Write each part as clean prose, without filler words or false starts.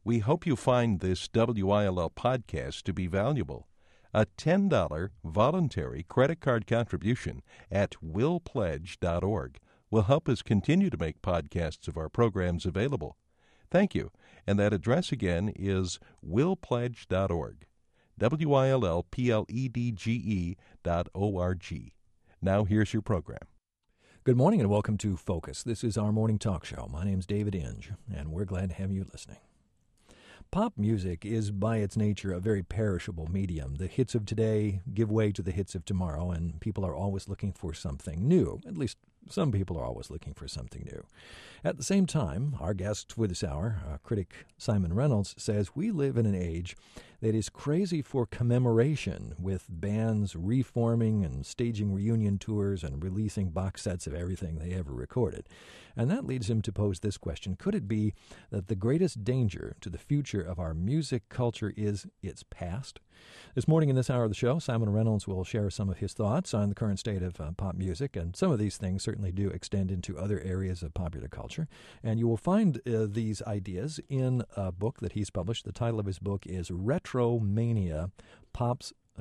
We hope you find this WILL podcast to be valuable. A $10 voluntary credit card contribution at willpledge.org will help us continue to make podcasts of our programs available. Thank you. And that address again is willpledge.org. WILLPLEDGE.org. Now here's your program. Good morning and welcome to Focus. This is our morning talk show. My name's David Inge, and we're glad to have you listening. Pop music is by its nature a very perishable medium. The hits of today give way to the hits of tomorrow, and people are always looking for something new. At least some people are always looking for something new. At the same time, our guest for this hour, critic Simon Reynolds, says we live in an age that is crazy for commemoration, with bands reforming and staging reunion tours and releasing box sets of everything they ever recorded. And that leads him to pose this question: could it be that the greatest danger to the future of our music culture is its past? This morning in this hour of the show, Simon Reynolds will share some of his thoughts on the current state of pop music, and some of these things certainly do extend into other areas of popular culture. And you will find these ideas in a book that he's published. The title of his book is Retromania: Pop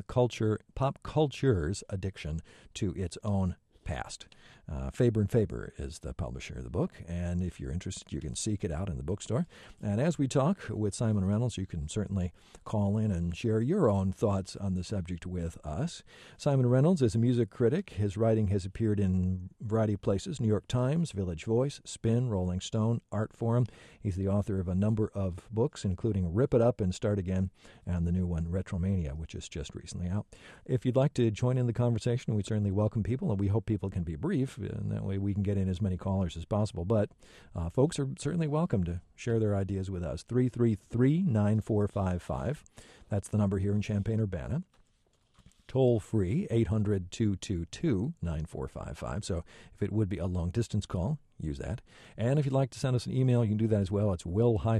Culture's Addiction to Its Own Past. Faber and Faber is the publisher of the book, and if you're interested, you can seek it out in the bookstore. And as we talk with Simon Reynolds, you can certainly call in and share your own thoughts on the subject with us. Simon Reynolds is a music critic. His writing has appeared in a variety of places: New York Times, Village Voice, Spin, Rolling Stone, Art Forum. He's the author of a number of books, including Rip It Up and Start Again, and the new one, Retromania, which is just recently out. If you'd like to join in the conversation, we certainly welcome people, and we hope people can be brief, and that way we can get in as many callers as possible. But folks are certainly welcome to share their ideas with us. 333-9455. That's the number here in Champaign-Urbana. Toll free, 800-222-9455. So if it would be a long-distance call, use that. And if you'd like to send us an email, you can do that as well. It's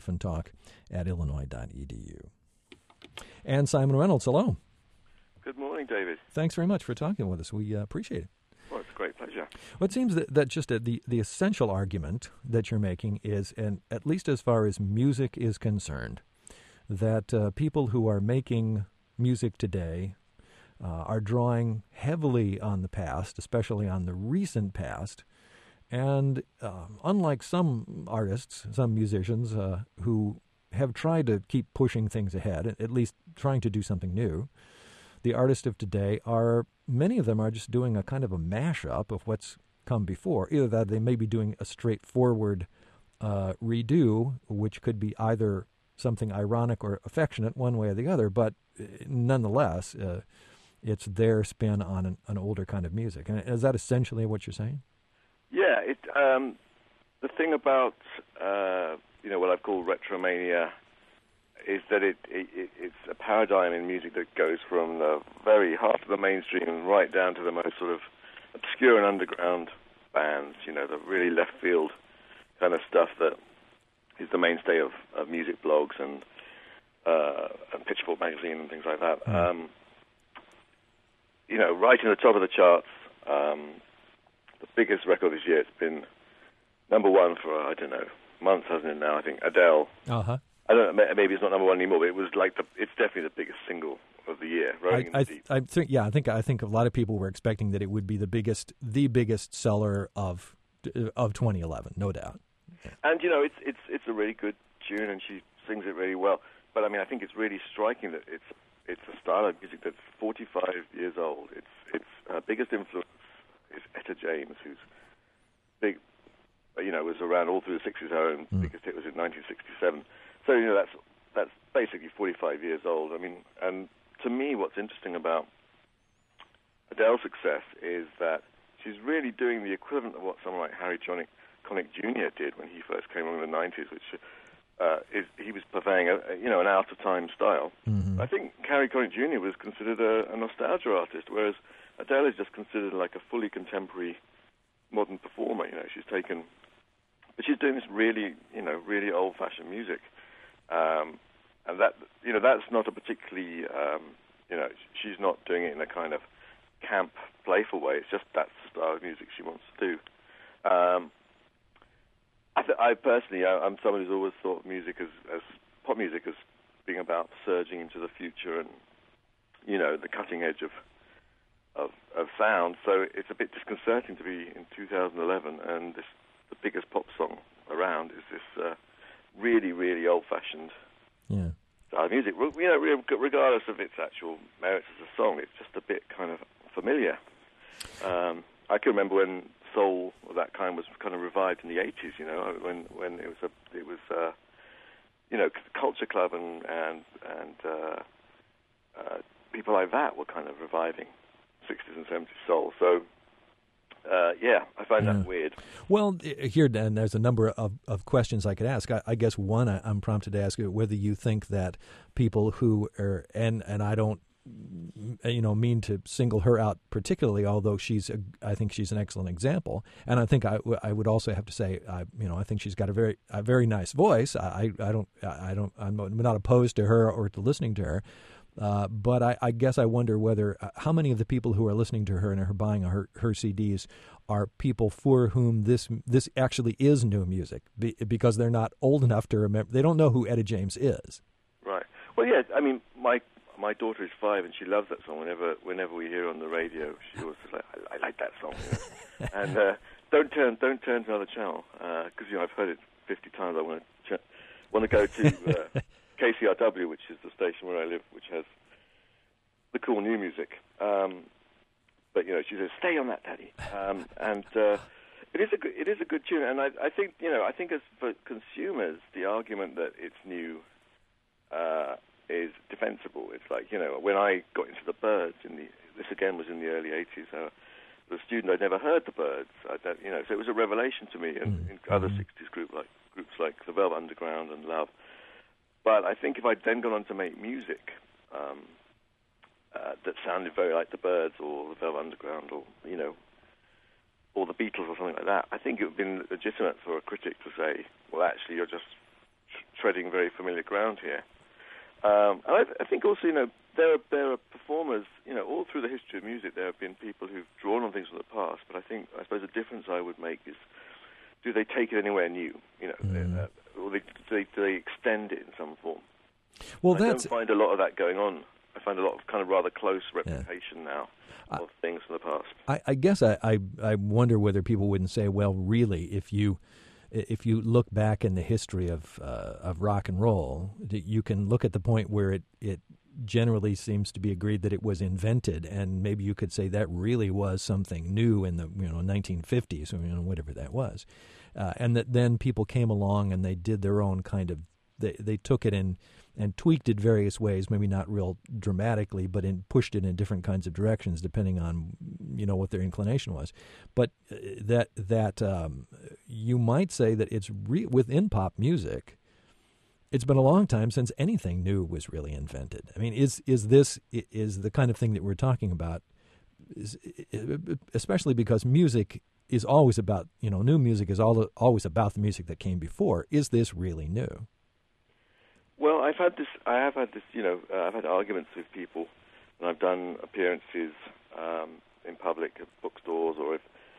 will-talk@illinois.edu. And Simon Reynolds, hello. Good morning, David. Thanks very much for talking with us. We appreciate it. Well, it's a great pleasure. Well, it seems that just the essential argument that you're making is, and at least as far as music is concerned, that people who are making music today are drawing heavily on the past, especially on the recent past. And unlike some artists, some musicians who have tried to keep pushing things ahead, at least trying to do something new, the artists of today many of them are just doing a kind of a mashup of what's come before. Either that they may be doing a straightforward redo, which could be either something ironic or affectionate, one way or the other, but nonetheless, it's their spin on an older kind of music. And is that essentially what you're saying? Yeah, the thing about what I've called retromania is that it's a paradigm in music that goes from the very heart of the mainstream right down to the most sort of obscure and underground bands, the really left field kind of stuff that is the mainstay of music blogs and Pitchfork magazine and things like that. Right in the top of the charts, the biggest record this year, it's been number one for, months, hasn't it now? I think Adele. Uh-huh. I don't know, maybe it's not number one anymore, but it was it's definitely the biggest single of the year. I think a lot of people were expecting that it would be the biggest seller of 2011, no doubt. And it's a really good tune, and she sings it really well. But I think it's really striking that it's a style of music that's 45 years old. Its biggest influence is Etta James, who's big, was around all through the 60s. Her own biggest hit was in 1967. So, that's basically 45 years old. And to me, what's interesting about Adele's success is that she's really doing the equivalent of what someone like Harry Connick Jr. did when he first came along in the 90s, which he was purveying an out-of-time style. Mm-hmm. I think Harry Connick Jr. was considered a nostalgia artist, whereas Adele is just considered like a fully contemporary modern performer. But she's doing this really old-fashioned music. And that's not a particularly, she's not doing it in a kind of camp, playful way. It's just that's the style of music she wants to do. I personally, I'm someone who's always thought of music as pop surging into the future and, you know, the cutting edge of sound. So it's a bit disconcerting to be in 2011 and the biggest pop song around is this really, really old-fashioned style of music. You know, regardless of its actual merits as a song, it's just a bit kind of familiar. I can remember when soul of that kind was kind of revived in the 80s. You know, when it was you know, Culture Club and people like that were kind of reviving 60s and 70s soul. So, yeah, I find that weird. Well, here, Dan, there's a number of questions I could ask. I guess one, I'm prompted to ask you whether you think that people who are, and I don't, you know, mean to single her out particularly, although I think she's an excellent example. And I think I would also have to say, you know, I think she's got a very nice voice. I'm not opposed to her or to listening to her. But I guess I wonder whether how many of the people who are listening to her and are buying her CDs are people for whom this actually is new music because they're not old enough to remember. They don't know who Etta James is. Right. Well, yeah. I mean, my daughter is 5 and she loves that song. Whenever we hear her on the radio, she always says, "I like that song." You know? And don't turn to another channel because you know I've heard it 50 times. I want to go to. KCRW, which is the station where I live, which has the cool new music. But you know, she says, "Stay on that, Daddy." And it is a good tune. And I think as for consumers, the argument that it's new is defensible. It's like, you know, when I got into the Byrds this again was in the early '80s. As a student, I'd never heard the Byrds. You know, so it was a revelation to me. And in other '60s groups like the Velvet Underground and Love. But I think if I'd then gone on to make music that sounded very like the Byrds or the Velvet Underground or, you know, or the Beatles or something like that, I think it would have been legitimate for a critic to say, well, actually, you're just treading very familiar ground here. And I think also, you know, there are performers, you know, all through the history of music, there have been people who've drawn on things from the past, but I suppose the difference I would make is, do they take it anywhere new, you know, or do they extend it in some form? Well, I don't find a lot of that going on. I find a lot of kind of rather close replication now of things from the past. I guess I wonder whether people wouldn't say, well, really, if you look back in the history of rock and roll, you can look at the point where it generally seems to be agreed that it was invented, and maybe you could say that really was something new in the 1950s, or whatever that was, and that then people came along and they did their own kind of they took it and tweaked it various ways, maybe not real dramatically, but pushed it in different kinds of directions depending on what their inclination was. But that you might say that it's within pop music. It's been a long time since anything new was really invented. I mean, is the kind of thing that we're talking about, especially because music is always about, new music is always about the music that came before. Is this really new? Well, I have had this. I've had arguments with people when I've done appearances in public at bookstores or if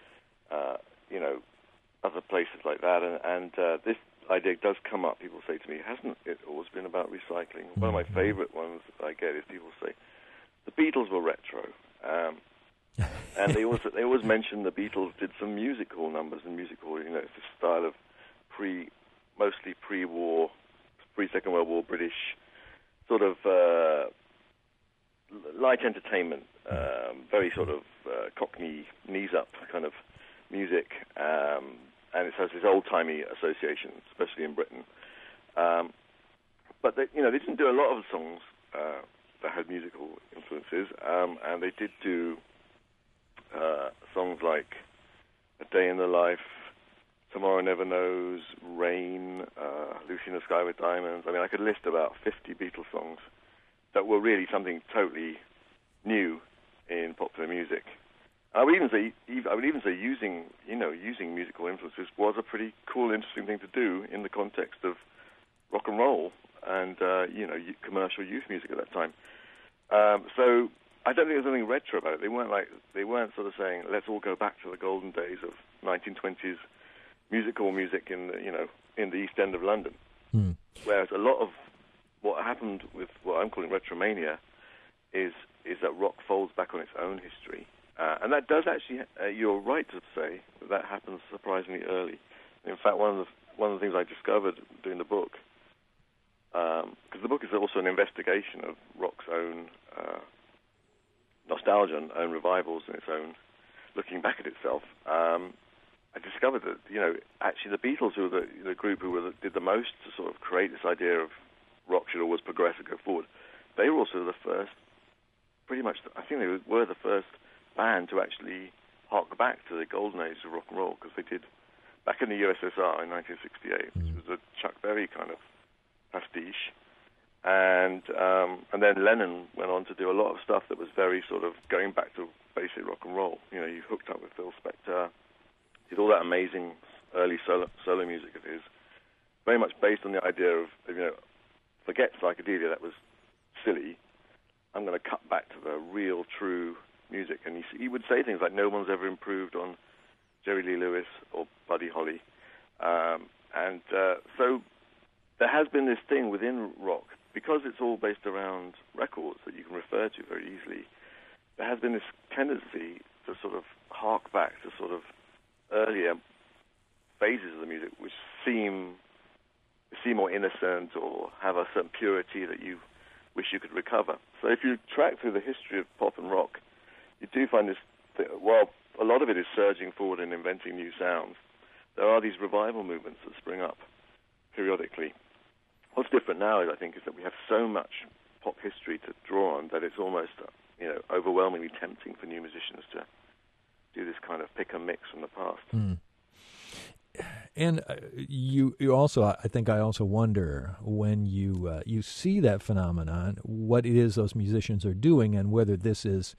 other places like that, and this idea does come up. People say to me, hasn't it always been about recycling? One of my favorite ones I get is people say, the Beatles were retro. And they always mention the Beatles did some music hall numbers and music hall, it's a style of mostly pre-war, pre-Second World War British sort of light entertainment, very sort of Cockney, knees-up kind of music, and it has this old-timey association, especially in Britain. But they didn't do a lot of songs that had musical influences, and they did do songs like A Day in the Life, Tomorrow Never Knows, Rain, Lucy in the Sky with Diamonds. I mean, I could list about 50 Beatles songs that were really something totally new in popular music. I would even say using musical influences was a pretty cool, interesting thing to do in the context of rock and roll and commercial youth music at that time. So I don't think there's anything retro about it. They weren't sort of saying, let's all go back to the golden days of 1920s music in the East End of London. Whereas a lot of what happened with what I'm calling retromania is that rock folds back on its own history. And that does actually, you're right to say that happens surprisingly early. In fact, one of the things I discovered doing the book, because the book is also an investigation of rock's own nostalgia and own revivals and its own looking back at itself. I discovered that, actually the Beatles, who were the group who did the most to sort of create this idea of rock should always progress and go forward, they were also the first, pretty much, I think they were the first band to actually hark back to the golden age of rock and roll, because they did, back in the USSR in 1968, which was a Chuck Berry kind of pastiche. And then Lennon went on to do a lot of stuff that was very sort of going back to basic rock and roll. You hooked up with Phil Spector, did all that amazing early solo music of his, very much based on the idea of forget psychedelia, that was silly. I'm going to cut back to the real, true music. And he would say things like, no one's ever improved on Jerry Lee Lewis or Buddy Holly. So there has been this thing within rock, because it's all based around records that you can refer to very easily, there has been this tendency to sort of hark back to sort of earlier phases of the music, which seem more innocent or have a certain purity that you wish you could recover. So if you track through the history of pop and rock, you do find this, while a lot of it is surging forward and inventing new sounds, there are these revival movements that spring up periodically. What's different now, I think, is that we have so much pop history to draw on that it's almost, overwhelmingly tempting for new musicians to do this kind of pick and mix from the past. Mm. And you also, I also wonder, when you see that phenomenon, what it is those musicians are doing, and whether this is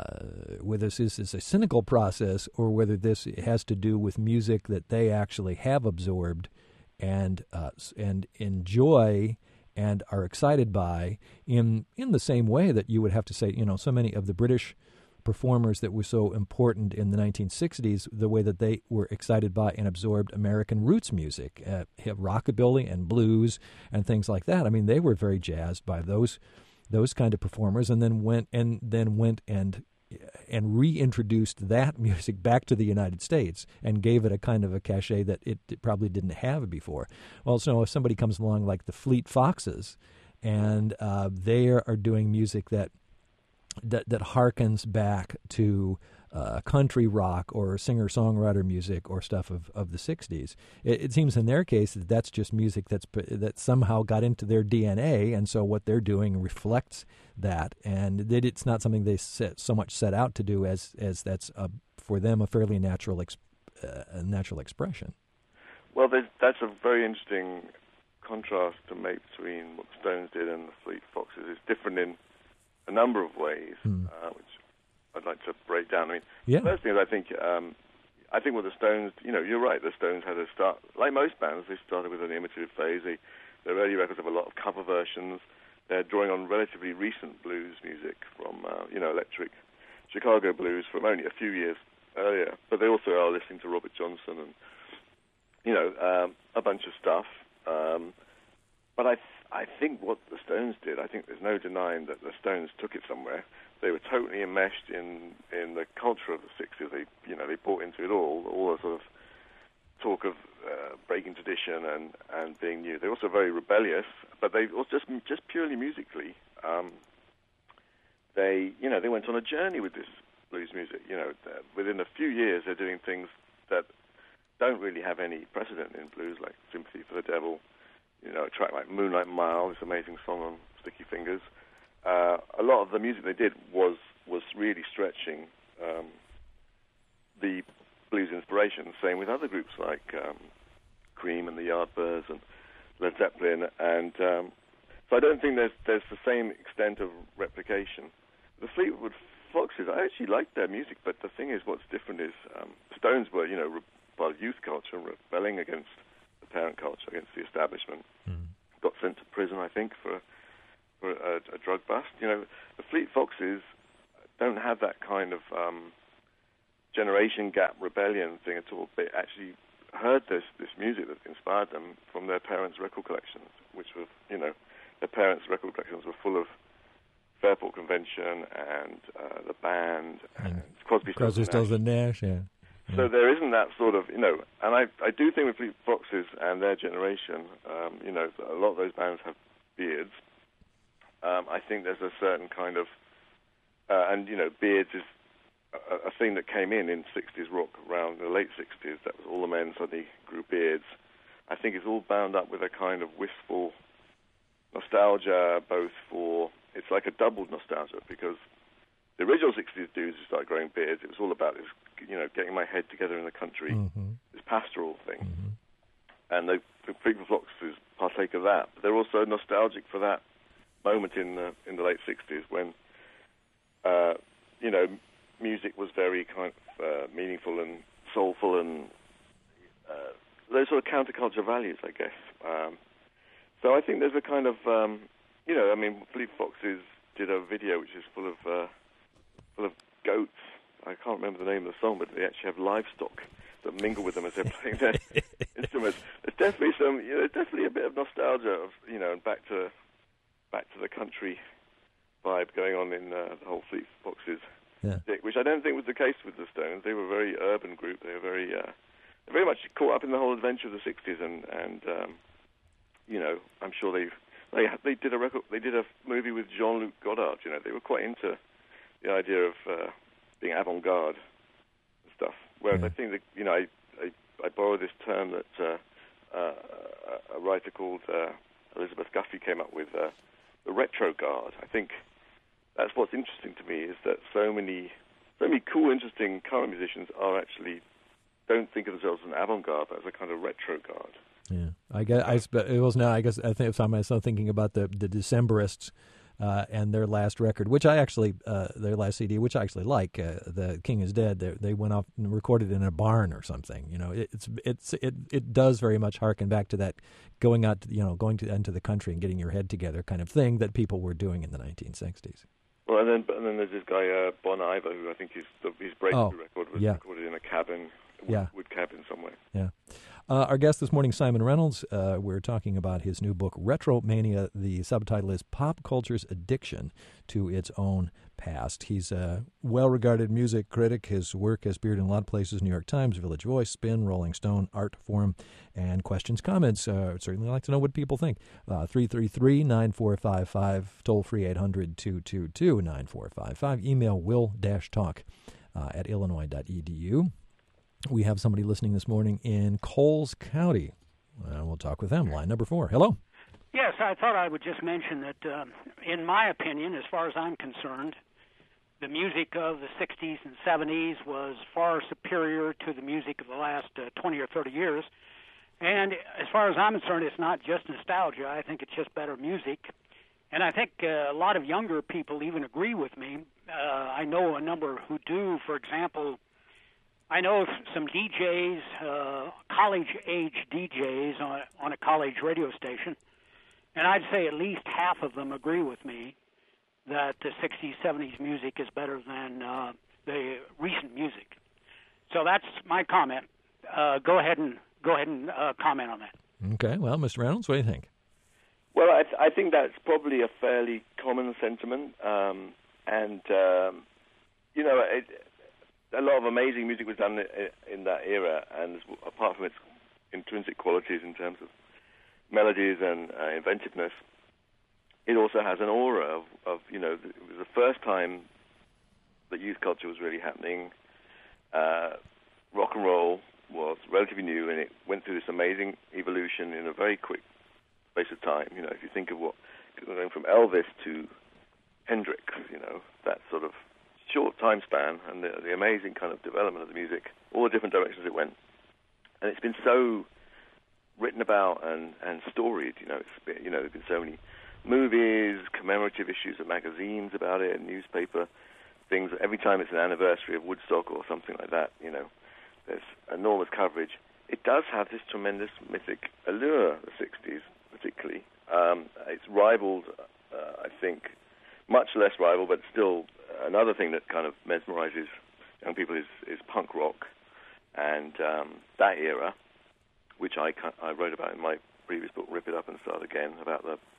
a cynical process, or whether this has to do with music that they actually have absorbed and enjoy and are excited by in the same way that you would have to say, so many of the British performers that were so important in the 1960s, the way that they were excited by and absorbed American roots music, rockabilly and blues and things like that. I mean, they were very jazzed by those kind of performers, and then went and reintroduced that music back to the United States and gave it a kind of a cachet that it probably didn't have before. Well, so if somebody comes along like the Fleet Foxes, and they are doing music that harkens back to country rock or singer-songwriter music or stuff of the 60s. It seems in their case that that's just music that somehow got into their DNA, and so what they're doing reflects that, and that it's not something they so much set out to do as that's for them a fairly natural expression. Well, that's a very interesting contrast to make between what the Stones did and the Fleet Foxes. It's different in a number of ways, which I'd like to break down. I mean, the first thing is I think with the Stones, you're right, the Stones had a start, like most bands, they started with an imitative phase. Their early records have a lot of cover versions. They're drawing on relatively recent blues music from, electric Chicago blues from only a few years earlier. But they also are listening to Robert Johnson and, a bunch of stuff. But I think what the Stones did, I think there's no denying that the Stones took it somewhere. They were totally enmeshed in the culture of the 60s. They bought into it all the sort of talk of breaking tradition and being new. They're also very rebellious, but they also just purely musically, they went on a journey with this blues music. Within a few years, they're doing things that don't really have any precedent in blues, like Sympathy for the Devil. A track like Moonlight Mile, this amazing song on Sticky Fingers. A lot of the music they did was really stretching the blues inspiration. Same with other groups like Cream and the Yardbirds and Led Zeppelin. And so I don't think there's the same extent of replication. The Fleetwood Foxes, I actually liked their music, but the thing is, what's different is Stones were, part of youth culture, rebelling against the parent culture, against the establishment. Got sent to prison, I think, for a drug bust. The Fleet Foxes don't have that kind of generation gap rebellion thing at all. They actually heard this music that inspired them from their parents' record collections, which were, their parents' record collections were full of Fairport Convention and the band and Crosby, Stills and Nash. Yeah. So there isn't that sort of, and I do think with Fleet Foxes and their generation, a lot of those bands have beards. I think there's a certain kind of, beards is a thing that came in 60s rock around the late 60s. That was all the men suddenly grew beards. I think it's all bound up with a kind of wistful nostalgia, it's like a doubled nostalgia, because the original 60s dudes who started growing beards, it was all about this, getting my head together in the country, this pastoral thing. And the Fleet Foxes partake of that. But they're also nostalgic for that moment in the late 60s when, music was very kind of meaningful and soulful and those sort of counterculture values, I guess. So I think there's a kind of, Fleet Foxes did a video which is full of goats. I can't remember the name of the song, but they actually have livestock that mingle with them as they're playing their instruments. There's definitely a bit of nostalgia of, and back to the country vibe going on in the whole Fleet Foxes stick, which I don't think was the case with the Stones. They were a very urban group. They were very much caught up in the whole adventure of the 60s, and I'm sure they did a record. They did a movie with Jean-Luc Godard. They were quite into the idea of being avant-garde and stuff. Whereas I think that I borrow this term that a writer called Elizabeth Guffey came up with, the retro-garde. I think that's what's interesting to me, is that so many cool, interesting current musicians don't think of themselves as an avant-garde, but as a kind of retro-garde. Yeah, I think I found myself thinking about the Decemberists and their last record, which I actually their last CD, which I actually like. The King is Dead. They went off and recorded in a barn or something. It does very much harken back to that going into the country and getting your head together kind of thing that people were doing in the 1960s. Well, and then there's this guy Bon Iver, who I think his breakthrough record was recorded in a cabin. Wood cabin somewhere. Yeah. Our guest this morning, Simon Reynolds. We're talking about his new book, Retromania. The subtitle is Pop Culture's Addiction to Its Own Past. He's a well-regarded music critic. His work has appeared in a lot of places: New York Times, Village Voice, Spin, Rolling Stone, Art Forum, and questions, comments. I'd certainly like to know what people think. 333-9455, toll-free 800-222-9455. Email will-talk at illinois.edu. We have somebody listening this morning in Coles County. We'll talk with them. Line number 4. Hello. Yes, I thought I would just mention that, in my opinion, as far as I'm concerned, the music of the 60s and 70s was far superior to the music of the last 20 or 30 years. And as far as I'm concerned, it's not just nostalgia. I think it's just better music. And I think a lot of younger people even agree with me. I know a number who do. For example, I know some DJs, college-age DJs on a college radio station, and I'd say at least half of them agree with me that the 60s, 70s music is better than the recent music. So that's my comment. Go ahead and comment on that. Okay. Well, Mr. Reynolds, what do you think? Well, I think that's probably a fairly common sentiment, a lot of amazing music was done in that era, and apart from its intrinsic qualities in terms of melodies and inventiveness, it also has an aura of it was the first time that youth culture was really happening. Rock and roll was relatively new, and it went through this amazing evolution in a very quick space of time. If you think of going from Elvis to Hendrix, that sort of short time span, and the amazing kind of development of the music, all the different directions it went. And it's been so written about and storied, there's been so many movies, commemorative issues of magazines about it, and newspaper things. Every time it's an anniversary of Woodstock or something like that, there's enormous coverage. It does have this tremendous mythic allure, the 60s particularly. It's rivaled, I think, much less rival, but still another thing that kind of mesmerizes young people is punk rock, and that era, which I wrote about in my previous book, Rip It Up and Start Again, about the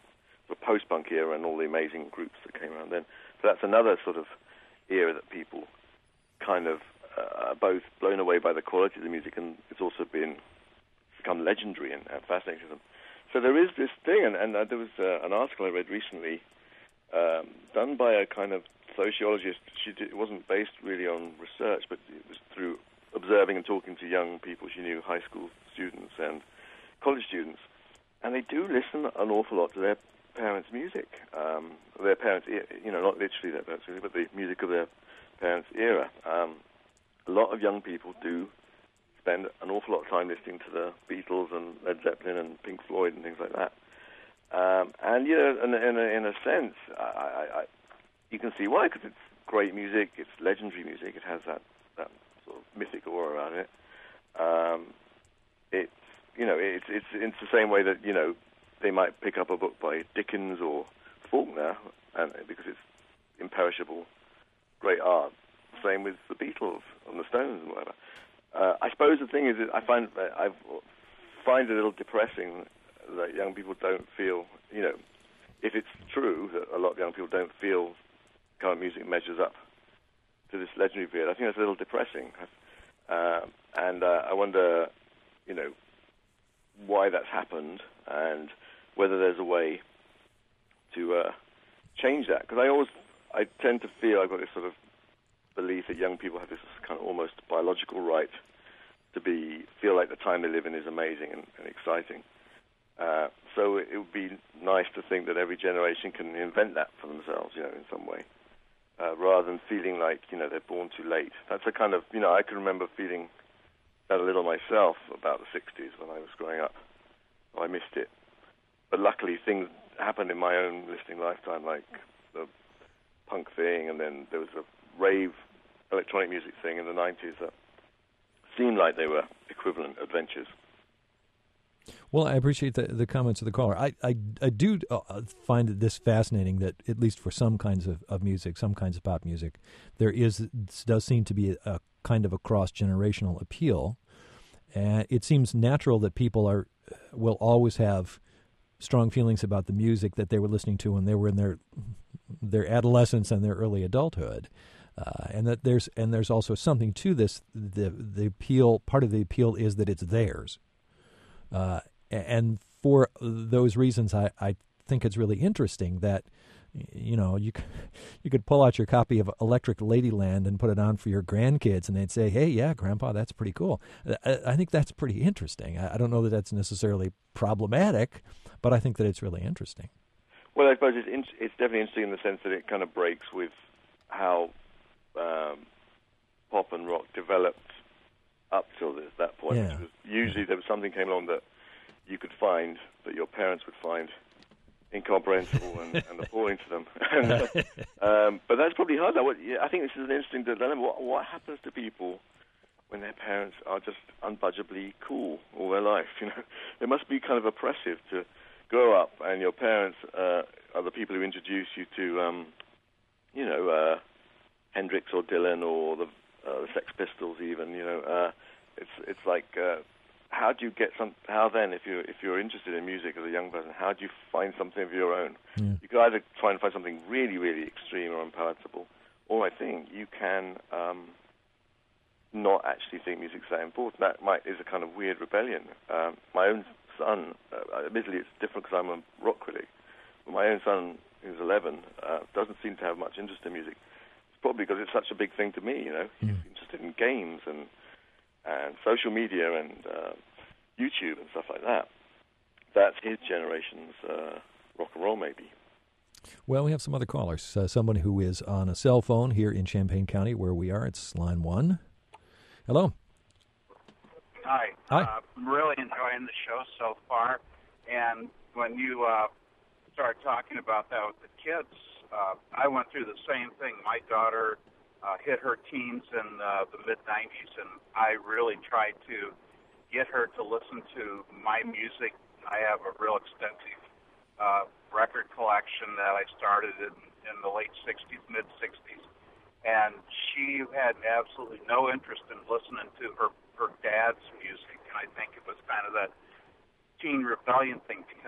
the post-punk era and all the amazing groups that came around then. So that's another sort of era that people kind of both blown away by the quality of the music, and it's also become legendary and fascinating to them. So there is this thing, and there was an article I read recently done by a kind of sociologist. It wasn't based really on research, but it was through observing and talking to young people she knew, high school students and college students, and they do listen an awful lot to their parents' music. Their parents, not literally their parents' music, but the music of their parents' era. A lot of young people do spend an awful lot of time listening to the Beatles and Led Zeppelin and Pink Floyd and things like that. And in a sense, you can see why, because it's great music, it's legendary music, it has that sort of mythic aura around it. It's the same way that they might pick up a book by Dickens or Faulkner, and because it's imperishable, great art. Same with the Beatles and the Stones and whatever. I suppose the thing is that I find it a little depressing that young people don't feel, if it's true that a lot of young people don't feel current music measures up to this legendary period, I think that's a little depressing. And I wonder, why that's happened and whether there's a way to change that. Because I tend to feel I've got this sort of belief that young people have this kind of almost biological right to feel like the time they live in is amazing and exciting. So it would be nice to think that every generation can invent that for themselves, in some way, rather than feeling like, they're born too late. That's a kind of, I can remember feeling that a little myself about the 60s when I was growing up. I missed it. But luckily things happened in my own listening lifetime, like the punk thing, and then there was a rave electronic music thing in the 90s that seemed like they were equivalent adventures. Well, I appreciate the comments of the caller. I do find this fascinating that, at least for some kinds of music, some kinds of pop music, does seem to be a kind of a cross-generational appeal. And it seems natural that people will always have strong feelings about the music that they were listening to when they were in their adolescence and their early adulthood. And that there's also something to this. The appeal, part of the appeal is that it's theirs. And for those reasons, I think it's really interesting that, you could pull out your copy of Electric Ladyland and put it on for your grandkids, and they'd say, "Hey, yeah, Grandpa, that's pretty cool." I think that's pretty interesting. I don't know that that's necessarily problematic, but I think that it's really interesting. Well, I suppose it's definitely interesting in the sense that it kind of breaks with how pop and rock developed up till that point. Yeah. Which was usually there was something came along that you could find, that your parents would find incomprehensible and appalling to them. But that's probably hard. I think this is an interesting dilemma. What happens to people when their parents are just unbudgeably cool all their life? It must be kind of oppressive to grow up and your parents are the people who introduce you to, Hendrix or Dylan or the Sex Pistols even. It's like. How do you get how then, if you're interested in music as a young person, how do you find something of your own? Yeah. You could either try and find something really, really extreme or unpalatable, or I think you can not actually think music's that important. That is a kind of weird rebellion. My own son, admittedly it's different because I'm a rock critic, but my own son, who's 11, doesn't seem to have much interest in music. It's probably because it's such a big thing to me, He's interested in games and social media and YouTube and stuff like that. That's his generation's rock and roll, maybe. Well, we have some other callers. Someone who is on a cell phone here in Champaign County, where we are. It's line 1. Hello. Hi. Hi. I'm really enjoying the show so far. And when you start talking about that with the kids, I went through the same thing. My daughter hit her teens in the mid-'90s, and I really tried to get her to listen to my music. I have a real extensive record collection that I started in the late 60s, mid-60s, and she had absolutely no interest in listening to her dad's music, and I think it was kind of that teen rebellion thing, because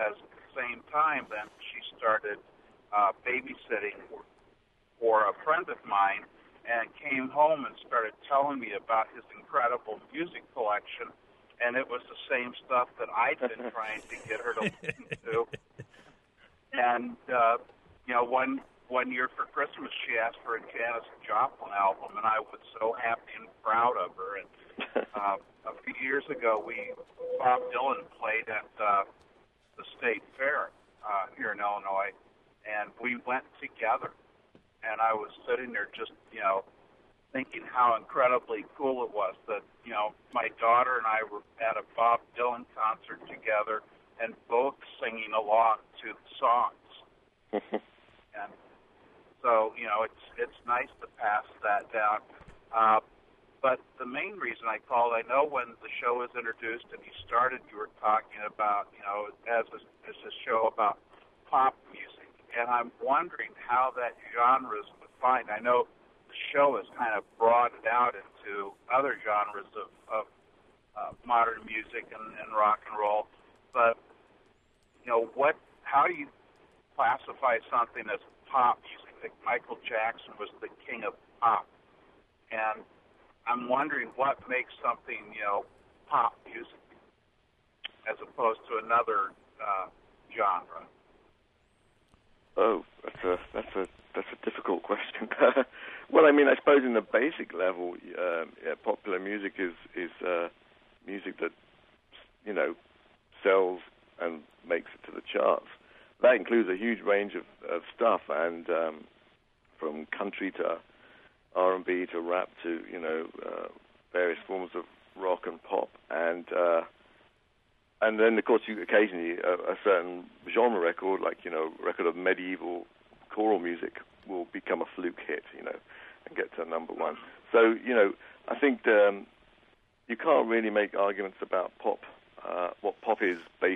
same time, then she started babysitting for a friend of mine, and came home and started telling me about his incredible music collection, and it was the same stuff that I'd been trying to get her to listen to. And one year for Christmas, she asked for a Janis Joplin album, and I was so happy and proud of her. And a few years ago, Bob Dylan played at the State Fair here in Illinois, and we went together. And I was sitting there just, thinking how incredibly cool it was that, my daughter and I were at a Bob Dylan concert together and both singing along to the songs. And so, it's nice to pass that down. But the main reason I called, I know when the show was introduced and you started, you were talking about, as a show about pop music. And I'm wondering how that genre is defined. I know the show is kind of broadened out into other genres of modern music and rock and roll. But, how do you classify something as pop music? Like Michael Jackson was the king of pop. And I'm wondering what makes something, pop music as opposed to another genre. Oh, that's a difficult question. Well, I mean, I suppose in the basic level, popular music is music that sells and makes it to the charts. That includes a huge range of stuff, and from country to R&B to rap to various forms of rock and pop, and then of course occasionally a certain genre record, like record of medieval choral music, will become a fluke hit, and get to number one. So I think you can't really make arguments about pop. What pop is based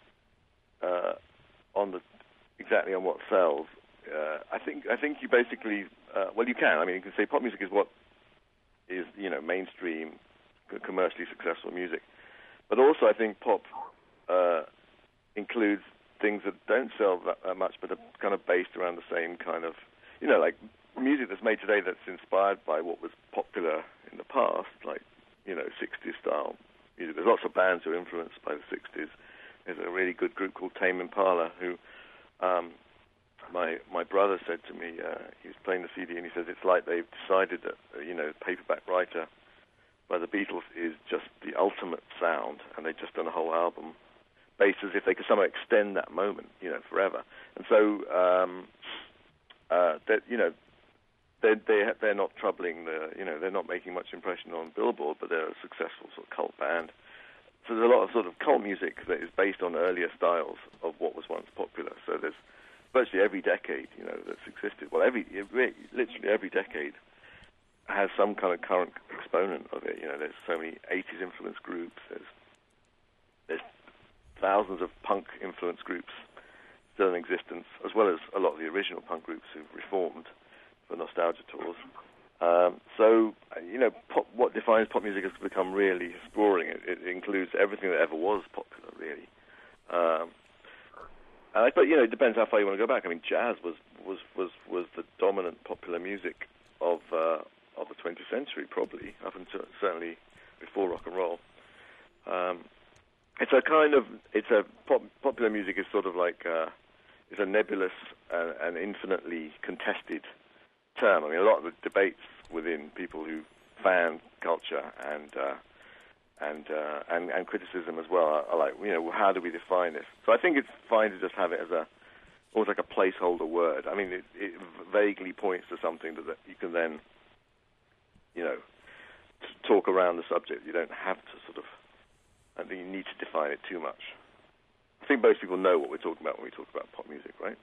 exactly on what sells. I think you basically you can. I mean, you can say pop music is what is mainstream, commercially successful music, but also I think pop includes things that don't sell that much, but are kind of based around the same kind of like music that's made today that's inspired by what was popular in the past, like 60s style music. There's lots of bands who are influenced by the 60s. There's a really good group called Tame Impala who my brother said to me, he was playing the CD, and he says it's like they've decided that Paperback Writer by the Beatles is just the ultimate sound, and they've just done a whole album based as if they could somehow extend that moment, forever. And so they're not troubling they're not making much impression on Billboard, but they're a successful sort of cult band. So there's a lot of sort of cult music that is based on earlier styles of what was once popular. So there's virtually every decade, that's existed. Well, literally every decade has some kind of current exponent of it. There's so many 80s influence groups. There's thousands of punk influence groups still in existence, as well as a lot of the original punk groups who've reformed for nostalgia tours. What defines pop music has become really sprawling. It includes everything that ever was popular, really. But it depends how far you want to go back. I mean, jazz was the dominant popular music of the 20th century, probably up until certainly before rock and roll. Popular music is sort of like it's a nebulous and infinitely contested term. I mean, a lot of the debates within people who fan culture and criticism as well are like, how do we define this? So I think it's fine to just have it as almost like a placeholder word. I mean, it vaguely points to something that you can then, talk around the subject. You don't have to I think you need to define it too much. I think most people know what we're talking about when we talk about pop music, right?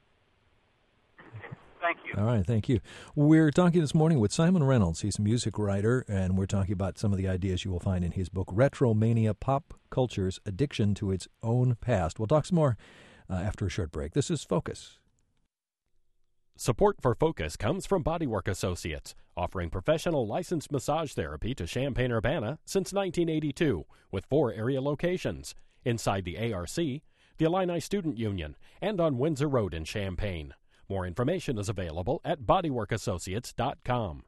Thank you. All right, thank you. We're talking this morning with Simon Reynolds. He's a music writer, and we're talking about some of the ideas you will find in his book, Retromania, Pop Culture's Addiction to Its Own Past. We'll talk some more after a short break. This is Focus. Support for Focus comes from Bodywork Associates, offering professional licensed massage therapy to Champaign-Urbana since 1982, with 4 area locations. Inside the ARC, the Illini Student Union, and on Windsor Road in Champaign. More information is available at bodyworkassociates.com.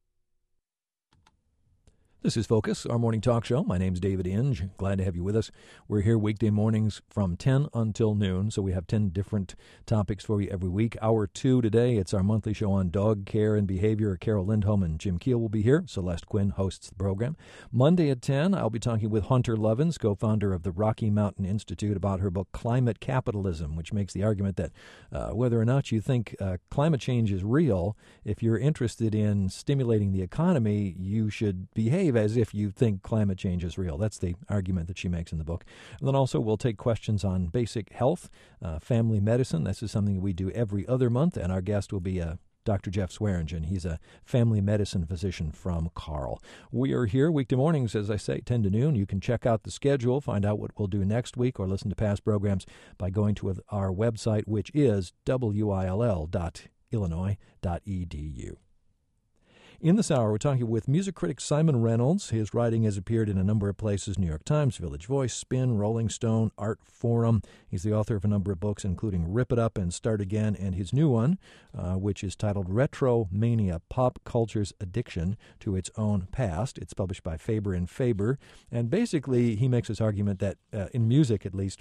This is Focus, our morning talk show. My name's David Inge. Glad to have you with us. We're here weekday mornings from 10 until noon, so we have 10 different topics for you every week. Hour 2 today, it's our monthly show on dog care and behavior. Carol Lindholm and Jim Keel will be here. Celeste Quinn hosts the program. Monday at 10, I'll be talking with Hunter Lovins, co-founder of the Rocky Mountain Institute, about her book Climate Capitalism, which makes the argument that whether or not you think climate change is real, if you're interested in stimulating the economy, you should behave as if you think climate change is real. That's the argument that she makes in the book. And then also we'll take questions on basic health, family medicine. This is something we do every other month, and our guest will be Dr. Jeff Swearingen. He's a family medicine physician from Carl. We are here weekday mornings, as I say, 10 to noon. You can check out the schedule, find out what we'll do next week, or listen to past programs by going to our website, which is will.illinois.edu. In this hour, we're talking with music critic Simon Reynolds. His writing has appeared in a number of places: New York Times, Village Voice, Spin, Rolling Stone, Art Forum. He's the author of a number of books, including Rip It Up and Start Again, and his new one, which is titled Retromania, Pop Culture's Addiction to Its Own Past. It's published by Faber and Faber. And basically, he makes this argument that, in music at least,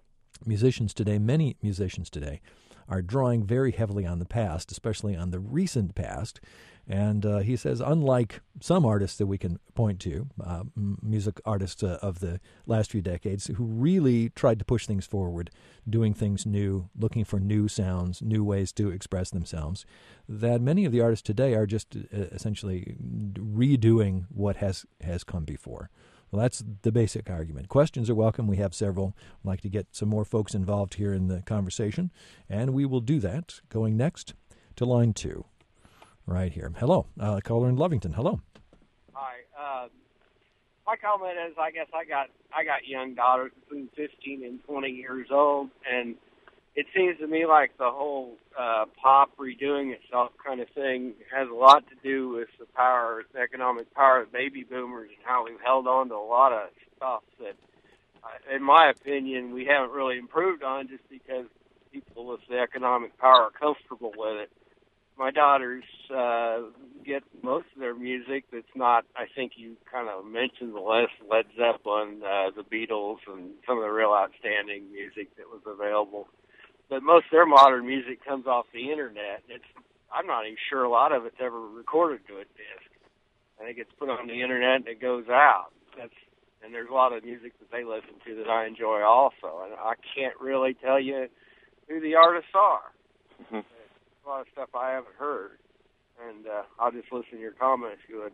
many musicians today, are drawing very heavily on the past, especially on the recent past. And he says, unlike some artists that we can point to, music artists of the last few decades, who really tried to push things forward, doing things new, looking for new sounds, new ways to express themselves, that many of the artists today are just essentially redoing what has come before. Well, that's the basic argument. Questions are welcome. We have several. I'd like to get some more folks involved here in the conversation, and we will do that going next to line 2. Right here. Hello. Caller in Lovington. Hello. Hi. My comment is, I guess I got young daughters between 15 and 20 years old, and it seems to me like the whole pop redoing itself kind of thing has a lot to do with the economic power of baby boomers, and how we've held on to a lot of stuff that, in my opinion, we haven't really improved on, just because people with the economic power are comfortable with it. My daughters get most of their music that's not, I think you kind of mentioned the list, Led Zeppelin, the Beatles, and some of the real outstanding music that was available. But most of their modern music comes off the Internet. I'm not even sure a lot of it's ever recorded to a disc. I think it's put on the Internet and it goes out. And there's a lot of music that they listen to that I enjoy also. And I can't really tell you who the artists are. Mm-hmm. A lot of stuff I haven't heard, and I'll just listen to your comment if you would.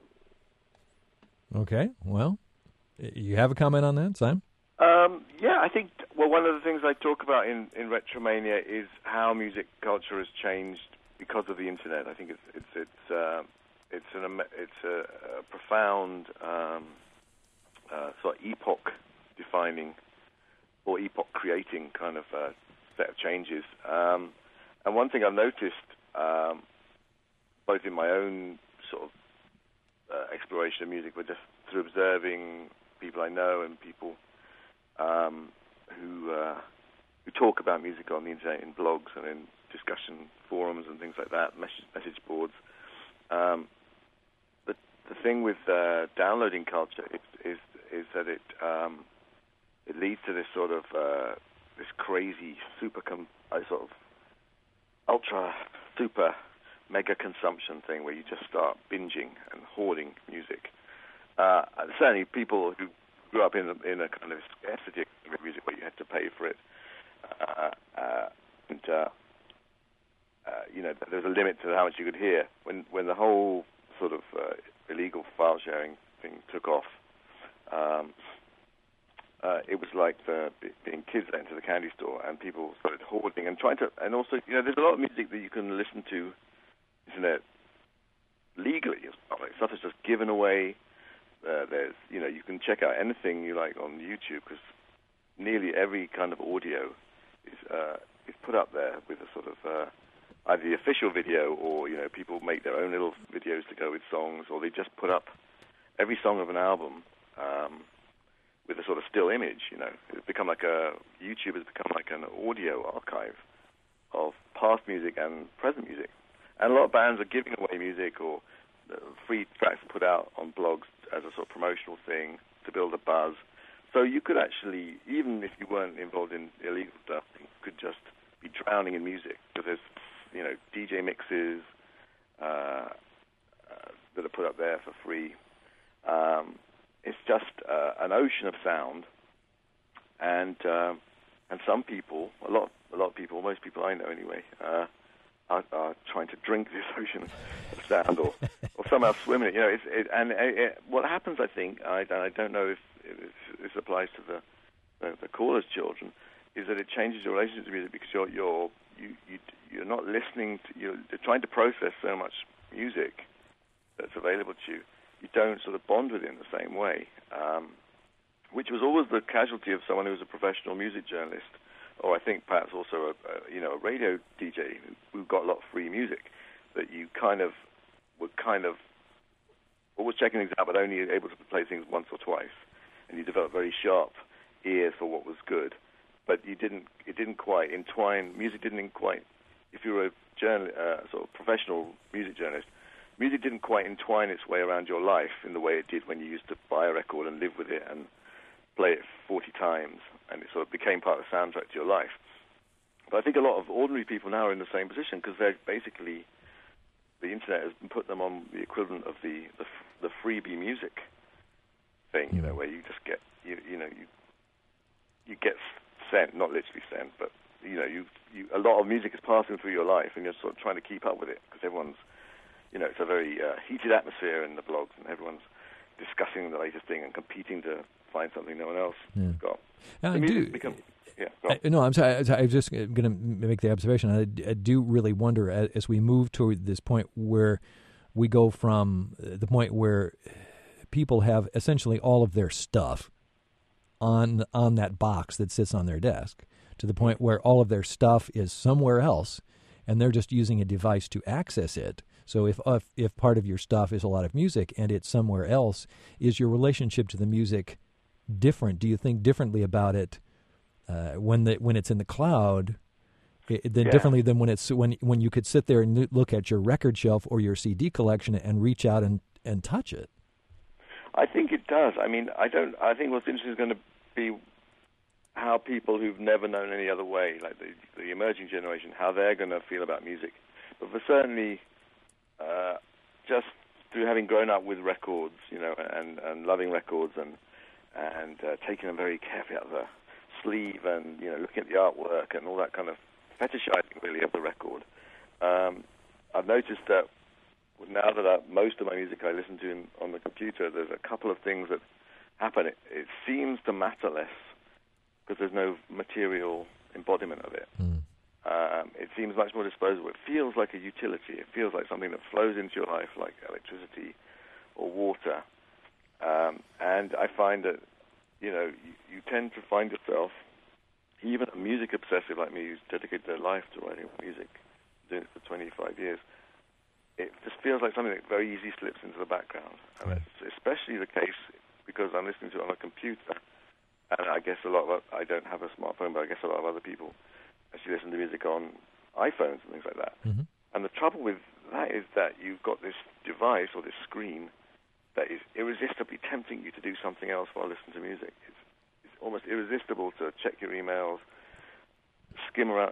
Okay, well, you have a comment on that, Simon? Yeah, I think, one of the things I talk about in Retromania is how music culture has changed because of the Internet. I think it's a profound sort of epoch-defining or epoch-creating kind of set of changes. And one thing I've noticed, both in my own sort of exploration of music, but just through observing people I know and people who talk about music on the internet in blogs and in discussion forums and things like that, message boards. The thing with downloading culture is that it leads to this sort of this crazy sort of ultra, super, mega consumption thing where you just start binging and hoarding music. Certainly people who grew up in a kind of scarcity of music where you had to pay for it. There's a limit to how much you could hear. When the whole sort of illegal file sharing thing took off, it was like being kids went to the candy store and people started hoarding and trying to, and also, there's a lot of music that you can listen to, internet legally. Stuff is just given away. There's, you can check out anything you like on YouTube, because nearly every kind of audio is put up there with a sort of either the official video, or people make their own little videos to go with songs, or they just put up every song of an album with a sort of still image. It's become like YouTube has become like an audio archive of past music and present music. And a lot of bands are giving away music or free tracks put out on blogs as a sort of promotional thing to build a buzz. So you could actually, even if you weren't involved in illegal stuff, you could just be drowning in music. Because there's, DJ mixes that are put up there for free. It's just an ocean of sound, and some people, a lot of people, most people I know anyway, are trying to drink this ocean of sound or somehow swim in it. What happens, I think, I don't know if this applies to the caller's children, is that it changes your relationship to music because you're not listening to, you're trying to process so much music that's available to you. You don't sort of bond with it in the same way, which was always the casualty of someone who was a professional music journalist, or I think perhaps also a radio DJ who got a lot of free music, that you were always checking things out but only able to play things once or twice, and you developed very sharp ears for what was good, but it didn't quite entwine, music didn't quite, if you were a sort of professional music journalist, music didn't quite entwine its way around your life in the way it did when you used to buy a record and live with it and play it 40 times, and it sort of became part of the soundtrack to your life. But I think a lot of ordinary people now are in the same position because they're basically, the internet has put them on the equivalent of the freebie music thing, where you just get, you get sent, not literally sent, but a lot of music is passing through your life, and you're sort of trying to keep up with it because everyone's, it's a very heated atmosphere in the blogs, and everyone's discussing the latest thing and competing to find something no one else has got. I'm sorry. I was just going to make the observation. I do really wonder as we move toward this point where we go from the point where people have essentially all of their stuff on that box that sits on their desk to the point where all of their stuff is somewhere else, and they're just using a device to access it. So if part of your stuff is a lot of music and it's somewhere else, is your relationship to the music different? Do you think differently about it when it's in the cloud, differently than when you could sit there and look at your record shelf or your CD collection and reach out and touch it? I think it does. I mean, I think what's interesting is going to be how people who've never known any other way, like the emerging generation, how they're going to feel about music. But for certainly, just through having grown up with records, and loving records and taking them very carefully out of the sleeve and, looking at the artwork and all that kind of fetishizing, really, of the record, I've noticed that now that most of my music I listen to on the computer, there's a couple of things that happen. It seems to matter less because there's no material embodiment of it. It seems much more disposable. It feels like a utility. It feels like something that flows into your life like electricity or water. And I find that, you tend to find yourself, even a music obsessive like me who's dedicated their life to writing music, doing it for 25 years, it just feels like something that very easily slips into the background. And it's especially the case because I'm listening to it on a computer. And I guess I don't have a smartphone, but I guess a lot of other people actually listen to music on iPhones and things like that. Mm-hmm. And the trouble with that is that you've got this device or this screen that is irresistibly tempting you to do something else while listening to music. It's almost irresistible to check your emails, skim around,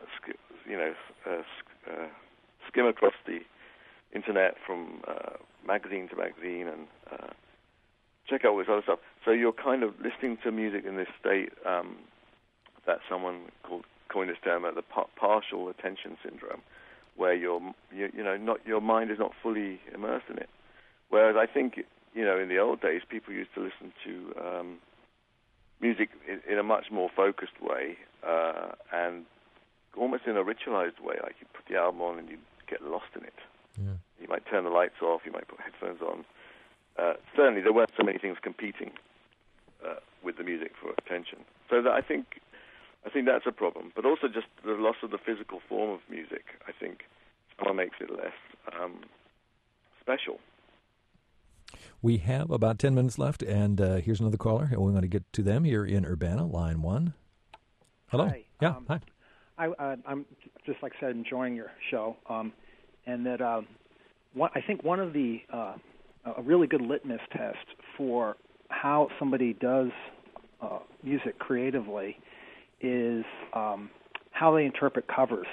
skim across the internet from magazine to magazine and check out all this other stuff. So you're kind of listening to music in this state that someone coined this term, the partial attention syndrome, where your mind is not fully immersed in it. Whereas I think, in the old days, people used to listen to music in a much more focused way and almost in a ritualized way. Like you put the album on and you get lost in it. Yeah. You might turn the lights off. You might put headphones on. Certainly, there weren't so many things competing with the music for attention. So that I think that's a problem. But also just the loss of the physical form of music, I think, somehow makes it less special. We have about 10 minutes left, and here's another caller. We want to get to them here in Urbana, line 1. Hello. Hi. Yeah, hi. I'm just like I said, enjoying your show, and that I think one of the a really good litmus test for how somebody does music creatively is how they interpret covers.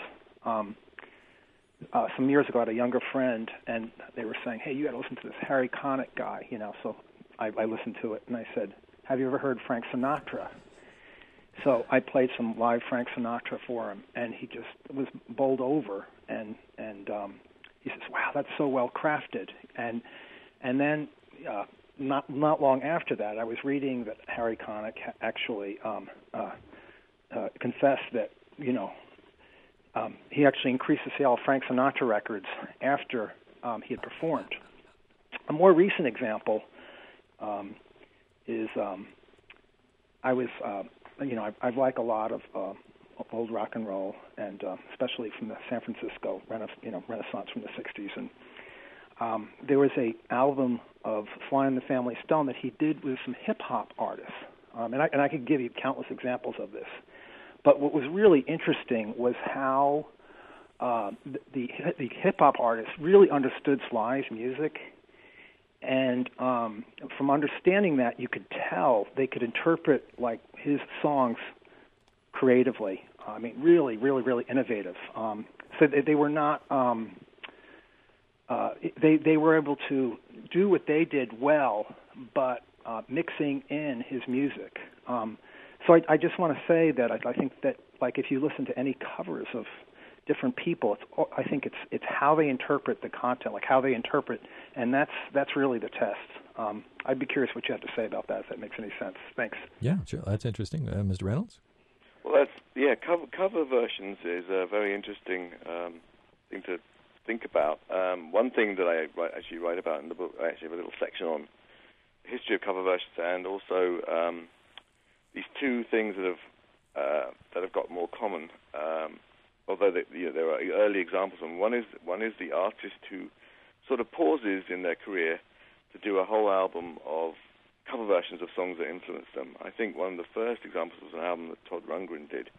Some years ago, I had a younger friend, and they were saying, "Hey, you got to listen to this Harry Connick guy," So I listened to it, and I said, "Have you ever heard Frank Sinatra?" So I played some live Frank Sinatra for him, and he just was bowled over, and he says, "Wow, that's so well crafted." And then not long after that, I was reading that Harry Connick actually confessed that he actually increased the sale of Frank Sinatra records after he had performed. A more recent example is I was. I like a lot of old rock and roll, and especially from the San Francisco Renaissance from the '60s. And there was a album of Sly and the Family Stone that he did with some hip hop artists, and I could give you countless examples of this. But what was really interesting was how the hip hop artists really understood Sly's music. And from understanding that, you could tell they could interpret like his songs creatively. I mean, really, really, really innovative. So they were not. They were able to do what they did well, but mixing in his music. So I just want to say that I think that like if you listen to any covers of different people, I think it's how they interpret the content, like how they interpret, and that's really the test. I'd be curious what you have to say about that, if that makes any sense. Thanks. Yeah, sure. That's interesting. Mr. Reynolds? Well, cover versions is a very interesting thing to think about. One thing that I actually write about in the book, I actually have a little section on the history of cover versions, and also these two things that have got more common. Although there are early examples, and one is the artist who sort of pauses in their career to do a whole album of cover versions of songs that influenced them. I think one of the first examples was an album that Todd Rundgren did,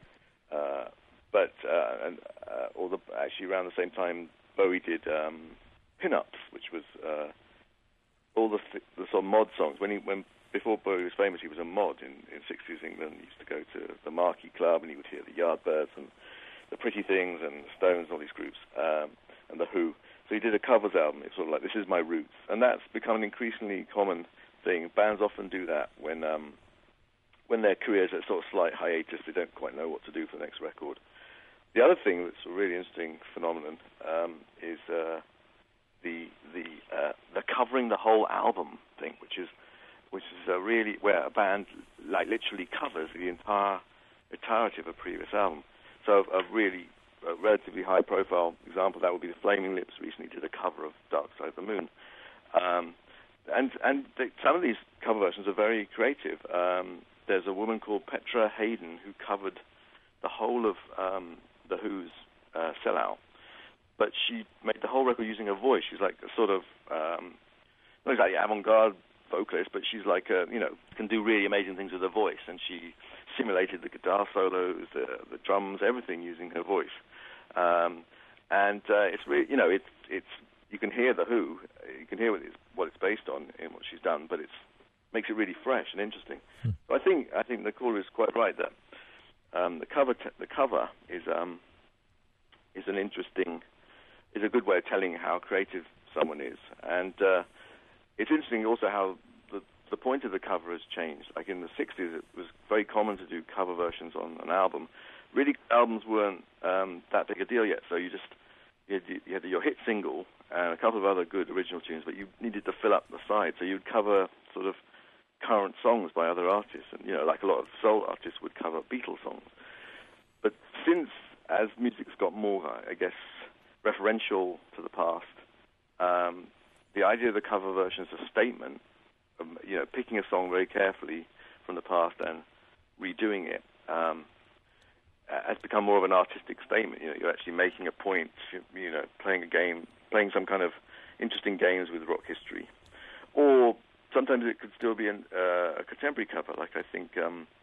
actually around the same time Bowie did Pin-Ups, which was all the sort of mod songs. Before Bowie was famous, he was a mod in 60s England. He used to go to the Marquee Club, and he would hear the Yardbirds and the Pretty Things and the Stones and all these groups, and the Who. So he did a covers album. It's sort of like, this is my roots. And that's become an increasingly common thing. Bands often do that when their careers are at sort of slight hiatus, they don't quite know what to do for the next record. The other thing that's a really interesting phenomenon is the covering the whole album thing, which is really where a band like literally covers the entirety of a previous album. So a relatively high-profile example of that would be the Flaming Lips recently did a cover of Dark Side of the Moon. Some of these cover versions are very creative. There's a woman called Petra Haden who covered the whole of The Who's Sell Out, but she made the whole record using her voice. She's like a sort of, not exactly avant-garde vocalist, but she's like can do really amazing things with her voice, and she simulated the guitar solos, the drums, everything using her voice. It's really, it's you can hear The Who, you can hear what it's based on in what she's done, but it makes it really fresh and interesting. So I think the caller is quite right that the cover is a good way of telling how creative someone is, and it's interesting also how the point of the cover has changed. Like in the 60s, it was very common to do cover versions on an album. Really, albums weren't that big a deal yet, so you had your hit single and a couple of other good original tunes, but you needed to fill up the side, so you'd cover sort of current songs by other artists, and like a lot of soul artists would cover Beatles songs. But as music's got more, I guess, referential to the past, the idea of the cover version is a statement. Picking a song very carefully from the past and redoing it has become more of an artistic statement. You're actually making a point. Playing a game, playing some kind of interesting games with rock history, or sometimes it could still be a contemporary cover. Like I think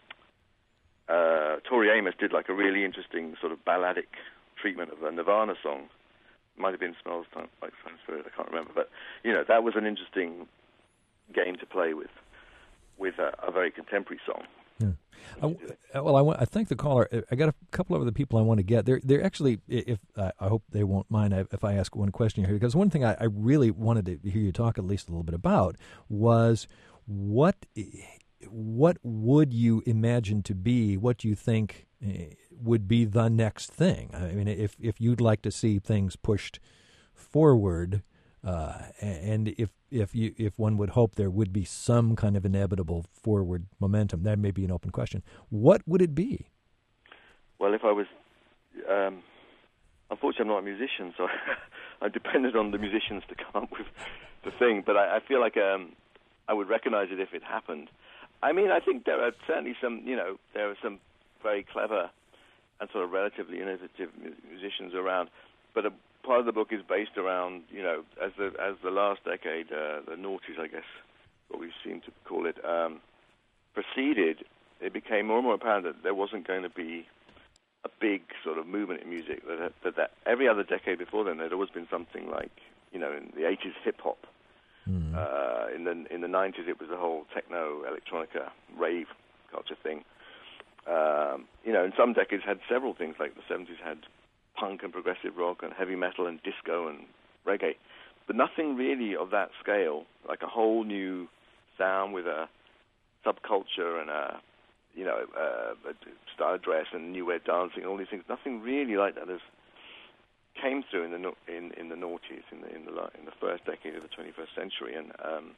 Tori Amos did like a really interesting sort of balladic treatment of a Nirvana song. Might have been Smells Like Teen Spirit, I can't remember. But, that was an interesting game to play with a very contemporary song. Yeah. I thank the caller. I got a couple of other people I want to get. They're actually, if I hope they won't mind if I ask one question here, because one thing I really wanted to hear you talk at least a little bit about was what would you imagine to be, what you think would be the next thing? I mean, if you'd like to see things pushed forward, and if one would hope there would be some kind of inevitable forward momentum, that may be an open question. What would it be? Well, if I was, unfortunately, I'm not a musician, so I depended on the musicians to come up with the thing. But I feel like I would recognize it if it happened. I mean, I think there are certainly some, there are some very clever and sort of relatively innovative musicians around. But a part of the book is based around, as the last decade, the noughties, I guess, what we seem to call it, proceeded, it became more and more apparent that there wasn't going to be a big sort of movement in music. That every other decade before then, there'd always been something like, in the 80s, hip-hop. In the 90s, it was the whole techno, electronica, rave culture thing. And some decades had several things, like the 70s had punk and progressive rock and heavy metal and disco and reggae. But nothing really of that scale, like a whole new sound with a subculture and a style of dress and new way of dancing and all these things. Nothing really like that came through in the noughties, in the first decade of the 21st century, and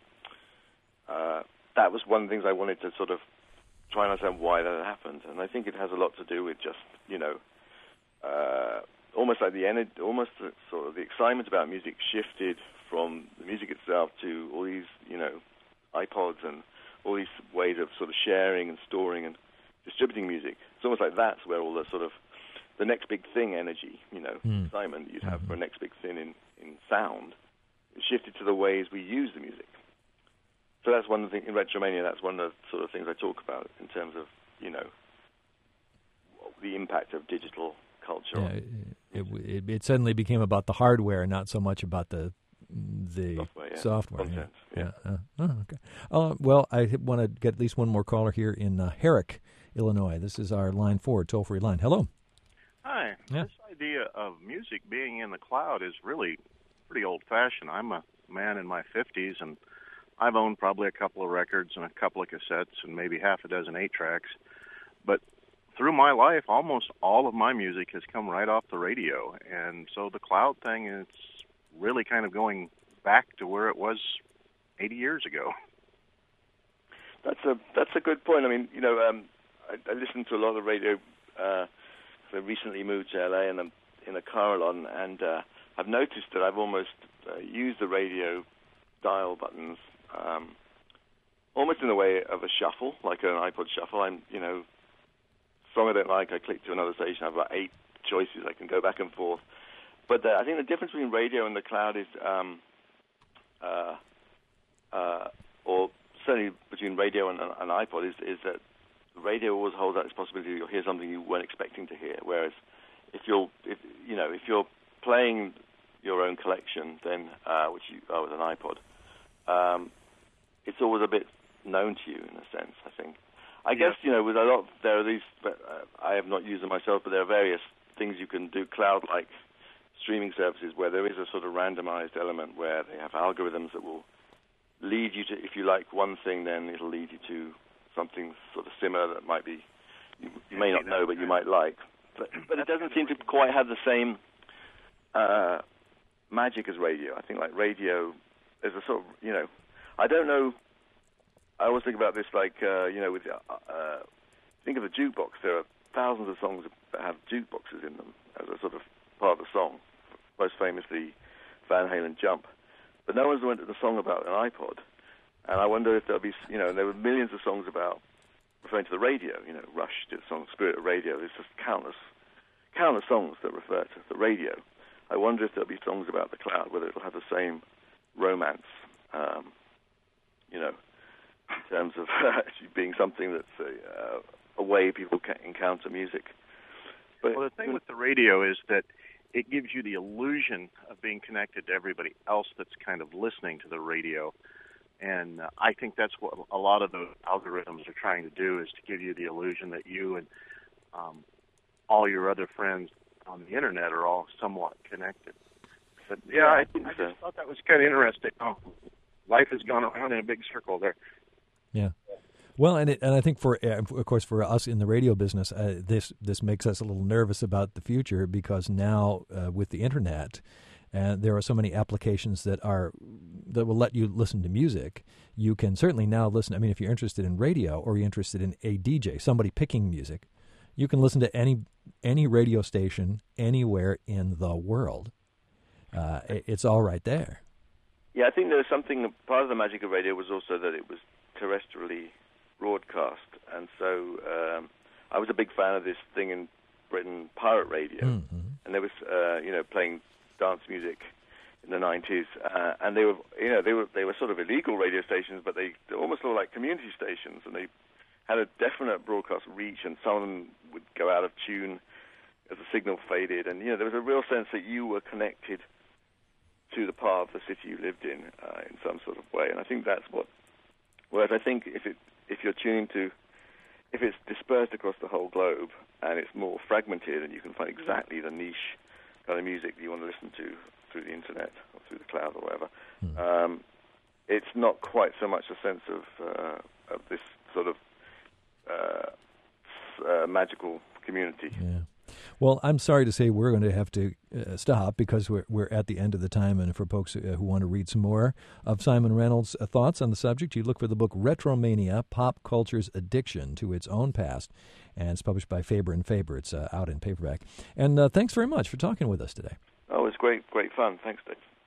that was one of the things I wanted to sort of try and understand why that happened. And I think it has a lot to do with just almost like the excitement about music shifted from the music itself to all these iPods and all these ways of sort of sharing and storing and distributing music. It's almost like that's where all the sort of the next big thing energy, excitement you'd have for a next big thing in sound, it shifted to the ways we use the music. So that's one of the things, in Retromania, that's one of the sort of things I talk about in terms of, the impact of digital culture. Yeah, it suddenly became about the hardware, not so much about the software. Content, Okay. Well, I want to get at least one more caller here in Herrick, Illinois. This is our line 4, toll-free line. Hello. Hi. Yeah. This idea of music being in the cloud is really pretty old-fashioned. I'm a man in my 50s, and I've owned probably a couple of records and a couple of cassettes and maybe half a dozen 8-tracks. But through my life, almost all of my music has come right off the radio. And so the cloud thing is really kind of going back to where it was 80 years ago. That's a good point. I mean, I listen to a lot of radio. I recently moved to LA, and I'm in a car a lot, and I've noticed that I've almost used the radio dial buttons almost in the way of a shuffle, like an iPod shuffle. I'm, song I don't like, I click to another station. I have about 8 choices. I can go back and forth. But I think the difference between radio and the cloud is, or certainly between radio and an iPod, is that radio always holds out this possibility you'll hear something you weren't expecting to hear. Whereas if you're playing your own collection, then which you are with an iPod, it's always a bit known to you in a sense. I think. I guess with a lot there are these. I have not used them myself, but there are various things you can do, cloud-like streaming services, where there is a sort of randomized element where they have algorithms that will lead you to, if you like one thing, then it'll lead you to something sort of similar that might be you may not know, but you might like. But it doesn't seem to quite have the same magic as radio. I think like radio is a sort of, I don't know. I always think about this like, with think of a jukebox. There are thousands of songs that have jukeboxes in them as a sort of part of the song. Most famously, Van Halen Jump. But no one's went to the song about an iPod. And I wonder if there'll be, there were millions of songs about referring to the radio. Rush did a song, Spirit of Radio. There's just countless songs that refer to the radio. I wonder if there'll be songs about the cloud, whether it'll have the same romance, in terms of actually being something that's a way people can encounter music. But well, the thing with the radio is that it gives you the illusion of being connected to everybody else that's kind of listening to the radio. And I think that's what a lot of the algorithms are trying to do, is to give you the illusion that you and all your other friends on the Internet are all somewhat connected. But I just thought that was kind of interesting. Oh, life has gone around in a big circle there. Yeah. Well, and I think of course for us in the radio business, this makes us a little nervous about the future, because now with the Internet, there are so many applications that will let you listen to music. You can certainly now listen. I mean, if you're interested in radio, or you're interested in a DJ, somebody picking music, you can listen to any radio station anywhere in the world. It's all right there. Yeah, I think there was something. Part of the magic of radio was also that it was terrestrially broadcast, and so I was a big fan of this thing in Britain, pirate radio, and there was playing dance music in the 90s, and they were sort of illegal radio stations, but they almost looked like community stations, and they had a definite broadcast reach, and some of them would go out of tune as the signal faded, and there was a real sense that you were connected to the part of the city you lived in some sort of way, and I think that's what. Whereas I think if you're tuning to, if it's dispersed across the whole globe and it's more fragmented, and you can find exactly the niche kind of music that you want to listen to through the internet or through the cloud or whatever, it's not quite so much a sense of this sort of magical community. Yeah. Well, I'm sorry to say we're going to have to stop, because we're at the end of the time. And for folks who want to read some more of Simon Reynolds' thoughts on the subject, you look for the book Retromania, Pop Culture's Addiction to Its Own Past. And it's published by Faber & Faber. It's out in paperback. And thanks very much for talking with us today. Oh, it's great fun. Thanks, Dave.